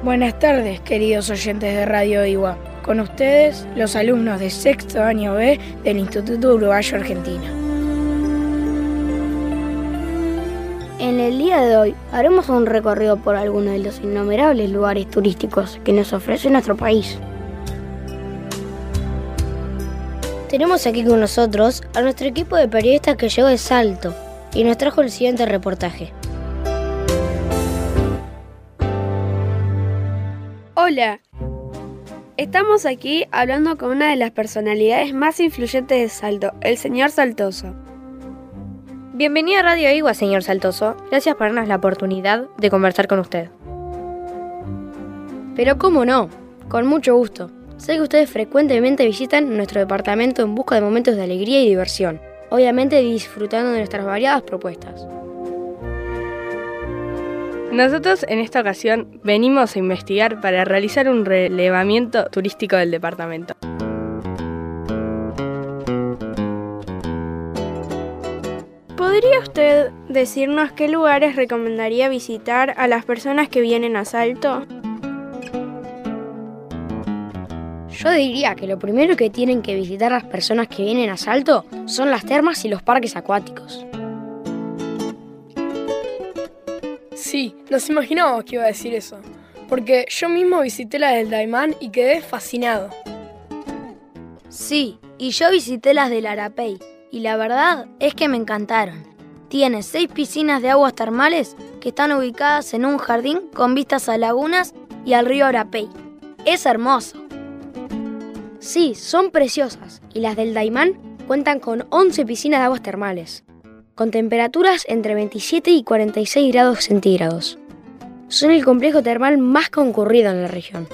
Buenas tardes, queridos oyentes de Radio Igua. Con ustedes, los alumnos de sexto año B del Instituto Uruguayo Argentina. En el día de hoy haremos un recorrido por algunos de los innumerables lugares turísticos que nos ofrece nuestro país. Tenemos aquí con nosotros a nuestro equipo de periodistas que llegó de Salto y nos trajo el siguiente reportaje. Hola, estamos aquí hablando con una de las personalidades más influyentes de Salto, el señor Saltoso. Bienvenido a Radio Igua, señor Saltoso. Gracias por darnos la oportunidad de conversar con usted. Pero cómo no, con mucho gusto. Sé que ustedes frecuentemente visitan nuestro departamento en busca de momentos de alegría y diversión, obviamente disfrutando de nuestras variadas propuestas. Nosotros en esta ocasión venimos a investigar para realizar un relevamiento turístico del departamento. ¿Podría usted decirnos qué lugares recomendaría visitar a las personas que vienen a Salto? Yo diría que lo primero que tienen que visitar las personas que vienen a Salto son las termas y los parques acuáticos. Sí, nos imaginábamos que iba a decir eso, porque yo mismo visité la del Daymán y quedé fascinado. Sí, y yo visité las del Arapey, y la verdad es que me encantaron. Tiene 6 piscinas de aguas termales que están ubicadas en un jardín con vistas a lagunas y al río Arapey. Es hermoso. Sí, son preciosas, y las del Daymán cuentan con 11 piscinas de aguas termales, con temperaturas entre 27 y 46 grados centígrados. Son el complejo termal más concurrido en la región.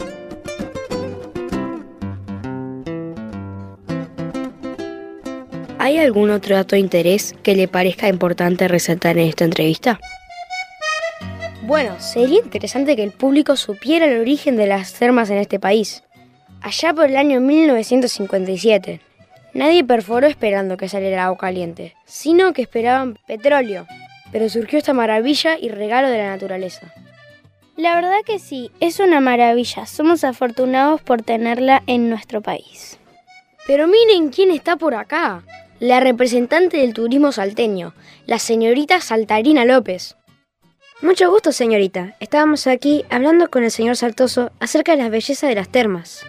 ¿Hay algún otro dato de interés que le parezca importante resaltar en esta entrevista? Bueno, sería interesante que el público supiera el origen de las termas en este país. Allá por el año 1957, nadie perforó esperando que saliera agua caliente, sino que esperaban petróleo. Pero surgió esta maravilla y regalo de la naturaleza. La verdad que sí, es una maravilla. Somos afortunados por tenerla en nuestro país. Pero miren quién está por acá. La representante del turismo salteño, la señorita Saltarina López. Mucho gusto, señorita. Estábamos aquí hablando con el señor Saltoso acerca de las bellezas de las termas.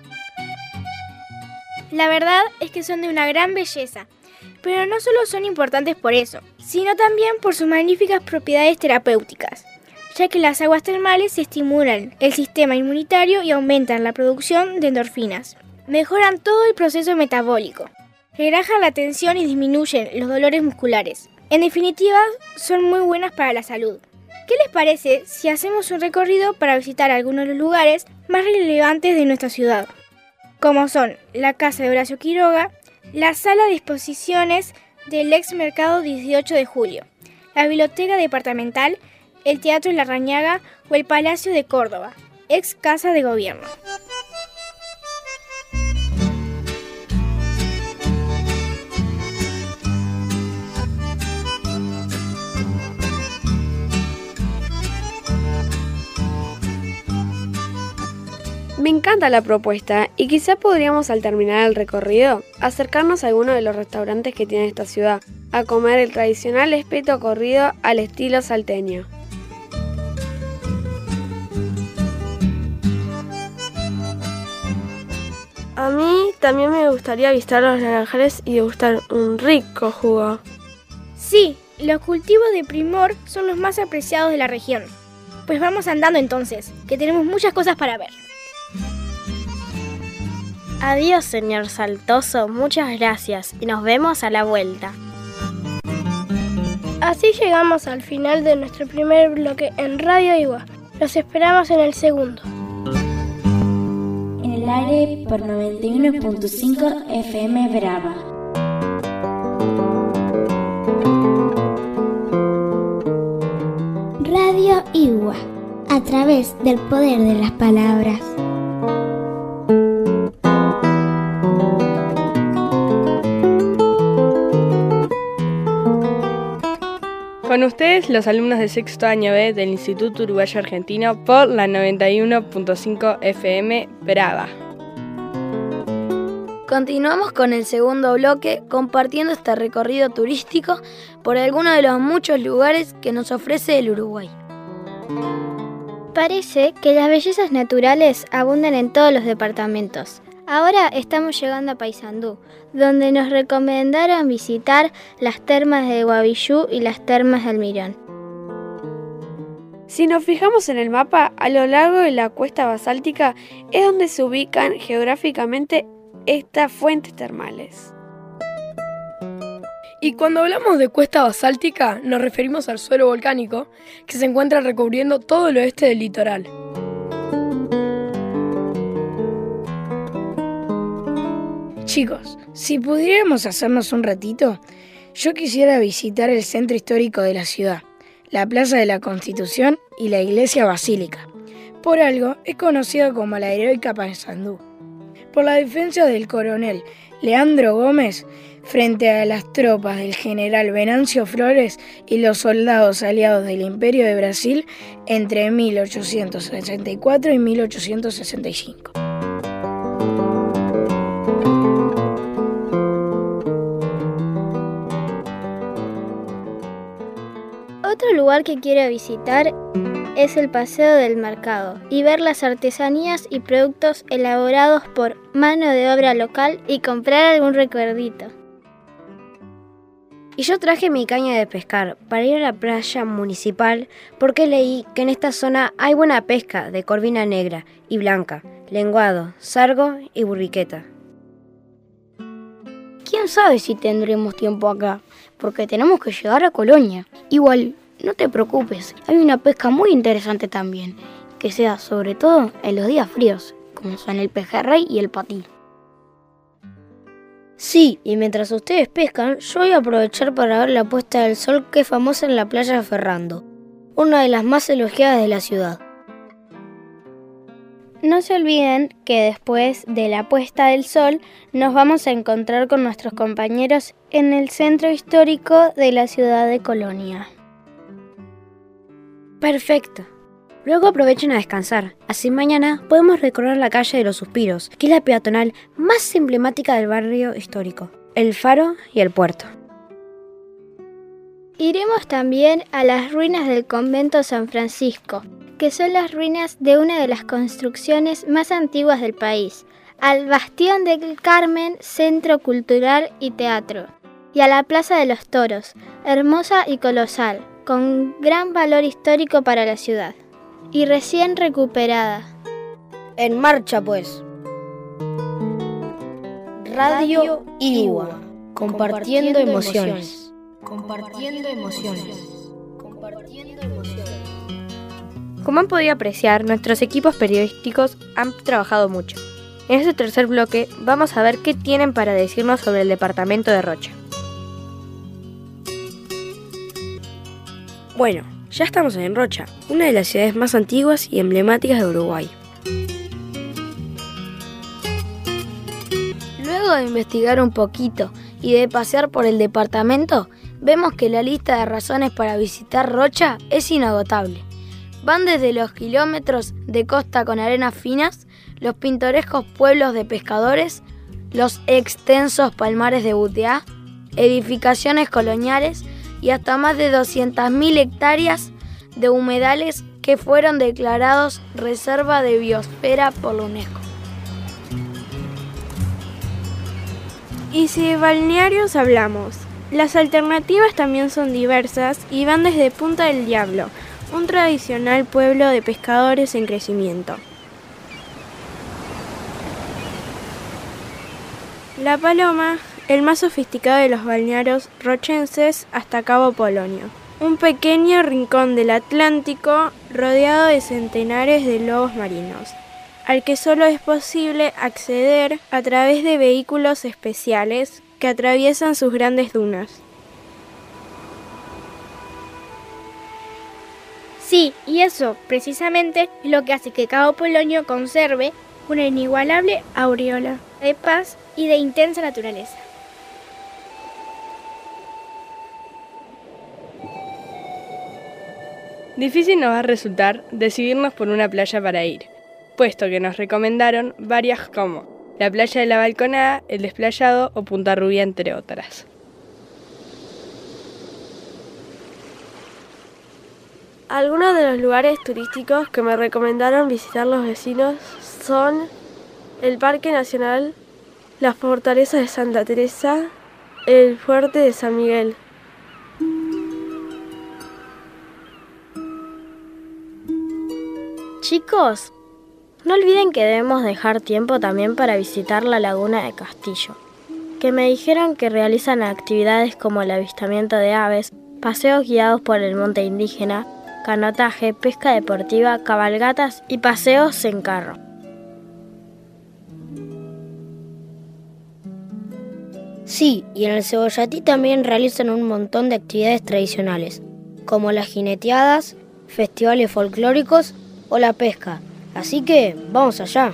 La verdad es que son de una gran belleza, pero no solo son importantes por eso, sino también por sus magníficas propiedades terapéuticas, ya que las aguas termales estimulan el sistema inmunitario y aumentan la producción de endorfinas. Mejoran todo el proceso metabólico, relajan la tensión y disminuyen los dolores musculares. En definitiva, son muy buenas para la salud. ¿Qué les parece si hacemos un recorrido para visitar algunos de los lugares más relevantes de nuestra ciudad? Como son la Casa de Horacio Quiroga, la Sala de Exposiciones del ex Mercado 18 de Julio, la Biblioteca Departamental, el Teatro Larrañaga o el Palacio de Córdoba, ex Casa de Gobierno. Me encanta la propuesta y quizá podríamos al terminar el recorrido acercarnos a alguno de los restaurantes que tiene esta ciudad, a comer el tradicional espeto corrido al estilo salteño. A mí también me gustaría visitar los naranjales y degustar un rico jugo. Sí, los cultivos de primor son los más apreciados de la región. Pues vamos andando entonces, que tenemos muchas cosas para ver. Adiós, señor Saltoso, muchas gracias y nos vemos a la vuelta. Así llegamos al final de nuestro primer bloque en Radio Igua. Los esperamos en el segundo. En el aire por 91.5 FM Brava. Radio Igua, a través del poder de las palabras. Con ustedes, los alumnos de sexto año B del Instituto Uruguayo Argentino por la 91.5 FM Brava. Continuamos con el segundo bloque compartiendo este recorrido turístico por algunos de los muchos lugares que nos ofrece el Uruguay. Parece que las bellezas naturales abundan en todos los departamentos. Ahora estamos llegando a Paysandú, donde nos recomendaron visitar las termas de Guavillú y las termas de Almirón. Si nos fijamos en el mapa, a lo largo de la cuesta basáltica es donde se ubican geográficamente estas fuentes termales. Y cuando hablamos de cuesta basáltica, nos referimos al suelo volcánico que se encuentra recubriendo todo el oeste del litoral. Chicos, si pudiéramos hacernos un ratito, yo quisiera visitar el centro histórico de la ciudad, la Plaza de la Constitución y la Iglesia Basílica. Por algo es conocida como la heroica Paysandú, por la defensa del coronel Leandro Gómez frente a las tropas del general Venancio Flores y los soldados aliados del Imperio de Brasil entre 1864 y 1865. Otro lugar que quiero visitar es el Paseo del Mercado y ver las artesanías y productos elaborados por mano de obra local y comprar algún recuerdito. Y yo traje mi caña de pescar para ir a la playa municipal porque leí que en esta zona hay buena pesca de corvina negra y blanca, lenguado, sargo y burriqueta. ¿Quién sabe si tendremos tiempo acá? Porque tenemos que llegar a Colonia. Igual, no te preocupes, hay una pesca muy interesante también, que se da sobre todo en los días fríos, como son el pejerrey y el patí. Sí, y mientras ustedes pescan, yo voy a aprovechar para ver la puesta del sol que es famosa en la playa de Ferrando, una de las más elogiadas de la ciudad. No se olviden que después de la puesta del sol nos vamos a encontrar con nuestros compañeros en el centro histórico de la ciudad de Colonia. Perfecto. Luego aprovechen a descansar, así mañana podemos recorrer la calle de los Suspiros, que es la peatonal más emblemática del barrio histórico, el faro y el puerto. Iremos también a las ruinas del convento San Francisco, que son las ruinas de una de las construcciones más antiguas del país, al Bastión del Carmen, Centro Cultural y Teatro, y a la Plaza de los Toros, hermosa y colosal, con gran valor histórico para la ciudad, y recién recuperada. En marcha pues. Radio Igua, compartiendo emociones. Compartiendo emociones. Compartiendo emociones. Como han podido apreciar, nuestros equipos periodísticos han trabajado mucho. En este tercer bloque vamos a ver qué tienen para decirnos sobre el departamento de Rocha. Bueno, ya estamos en Rocha, una de las ciudades más antiguas y emblemáticas de Uruguay. Luego de investigar un poquito y de pasear por el departamento, vemos que la lista de razones para visitar Rocha es inagotable. Van desde los kilómetros de costa con arenas finas, los pintorescos pueblos de pescadores, los extensos palmares de Butiá, edificaciones coloniales y hasta más de 200.000 hectáreas de humedales que fueron declarados Reserva de Biosfera por la UNESCO. Y si de balnearios hablamos, las alternativas también son diversas y van desde Punta del Diablo, un tradicional pueblo de pescadores en crecimiento. La Paloma, el más sofisticado de los balnearios rochenses, hasta Cabo Polonio, un pequeño rincón del Atlántico rodeado de centenares de lobos marinos, al que solo es posible acceder a través de vehículos especiales que atraviesan sus grandes dunas. Sí, y eso precisamente es lo que hace que Cabo Polonio conserve una inigualable aureola de paz y de intensa naturaleza. Difícil nos va a resultar decidirnos por una playa para ir, puesto que nos recomendaron varias como la playa de la Balconada, el Desplayado o Punta Rubia, entre otras. Algunos de los lugares turísticos que me recomendaron visitar los vecinos son el Parque Nacional, la Fortaleza de Santa Teresa, el Fuerte de San Miguel. Chicos, no olviden que debemos dejar tiempo también para visitar la Laguna de Castillo, que me dijeron que realizan actividades como el avistamiento de aves, paseos guiados por el monte indígena, canotaje, pesca deportiva, cabalgatas y paseos en carro. Sí, y en el Cebollatí también realizan un montón de actividades tradicionales, como las jineteadas, festivales folclóricos o la pesca. Así que vamos allá.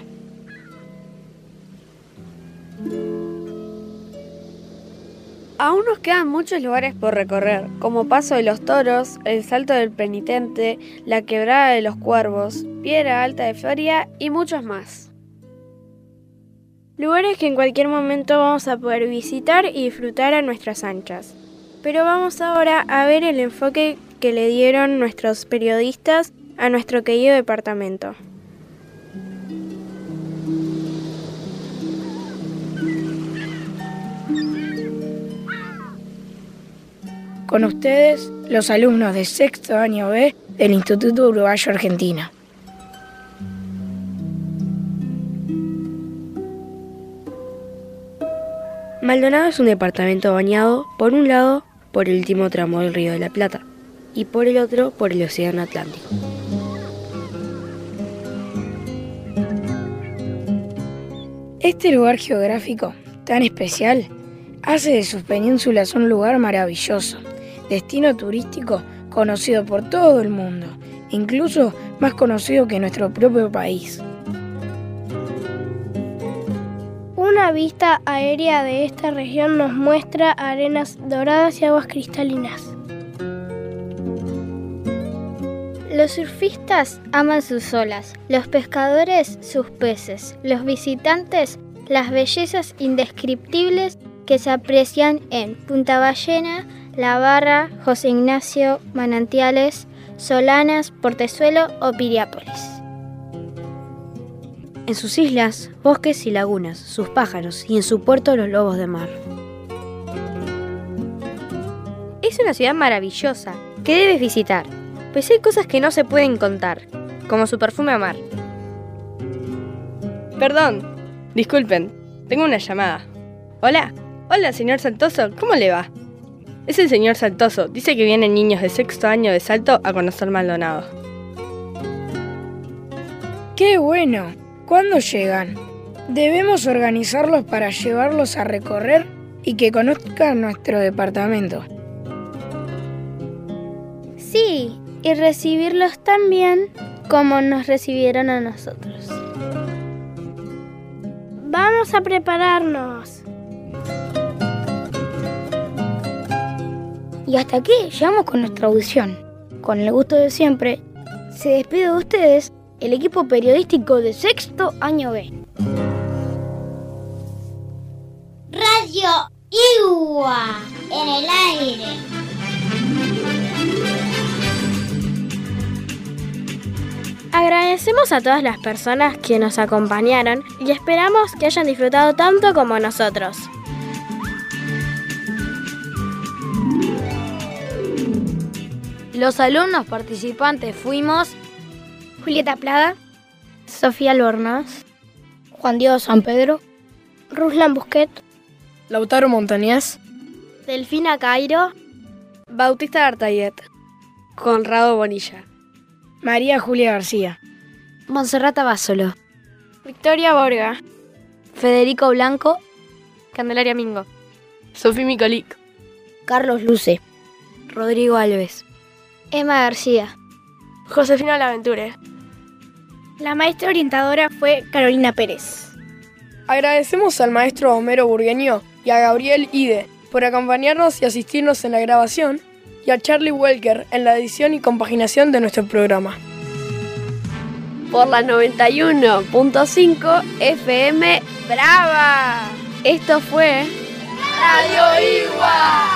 Aún nos quedan muchos lugares por recorrer, como Paso de los Toros, el Salto del Penitente, la Quebrada de los Cuervos, Piedra Alta de Feria y muchos más. Lugares que en cualquier momento vamos a poder visitar y disfrutar a nuestras anchas. Pero vamos ahora a ver el enfoque que le dieron nuestros periodistas a nuestro querido departamento. Con ustedes, los alumnos de sexto año B del Instituto Uruguayo Argentina. Maldonado es un departamento bañado, por un lado, por el último tramo del Río de la Plata y por el otro, por el Océano Atlántico. Este lugar geográfico tan especial hace de sus penínsulas un lugar maravilloso, destino turístico conocido por todo el mundo, incluso más conocido que nuestro propio país. Una vista aérea de esta región nos muestra arenas doradas y aguas cristalinas. Los surfistas aman sus olas, los pescadores sus peces, los visitantes las bellezas indescriptibles que se aprecian en Punta Ballena, La Barra, José Ignacio, Manantiales, Solanas, Portezuelo o Piriápolis. En sus islas, bosques y lagunas, sus pájaros y en su puerto los lobos de mar. Es una ciudad maravillosa que debes visitar, pues hay cosas que no se pueden contar, como su perfume a mar. Perdón, disculpen, tengo una llamada. Hola, señor Saltoso, ¿cómo le va? Es el señor Saltoso, dice que vienen niños de sexto año de Salto a conocer Maldonado. ¡Qué bueno! ¿Cuándo llegan? Debemos organizarlos para llevarlos a recorrer y que conozcan nuestro departamento. Sí, y recibirlos tan bien como nos recibieron a nosotros. ¡Vamos a prepararnos! Y hasta aquí llegamos con nuestra audición. Con el gusto de siempre, se despide de ustedes el equipo periodístico de sexto año B. Radio Igua en el aire. Agradecemos a todas las personas que nos acompañaron y esperamos que hayan disfrutado tanto como nosotros. Los alumnos participantes fuimos Julieta Plada, Sofía Albornoz, Juan Diego San Pedro, Ruslan Busquet, Lautaro Montañez, Delfina Cairo, Bautista Artayet, Conrado Bonilla, María Julia García, Monserrata Básolo, Victoria Borga, Federico Blanco, Candelaria Mingo, Sofía Micolic, Carlos Luce, Rodrigo Alves, Emma García, Josefina Laventure. La maestra orientadora fue Carolina Pérez. Agradecemos al maestro Homero Burgueño y a Gabriel Ide por acompañarnos y asistirnos en la grabación, y a Charlie Welker en la edición y compaginación de nuestro programa. Por la 91.5 FM Brava. Esto fue Radio Igual.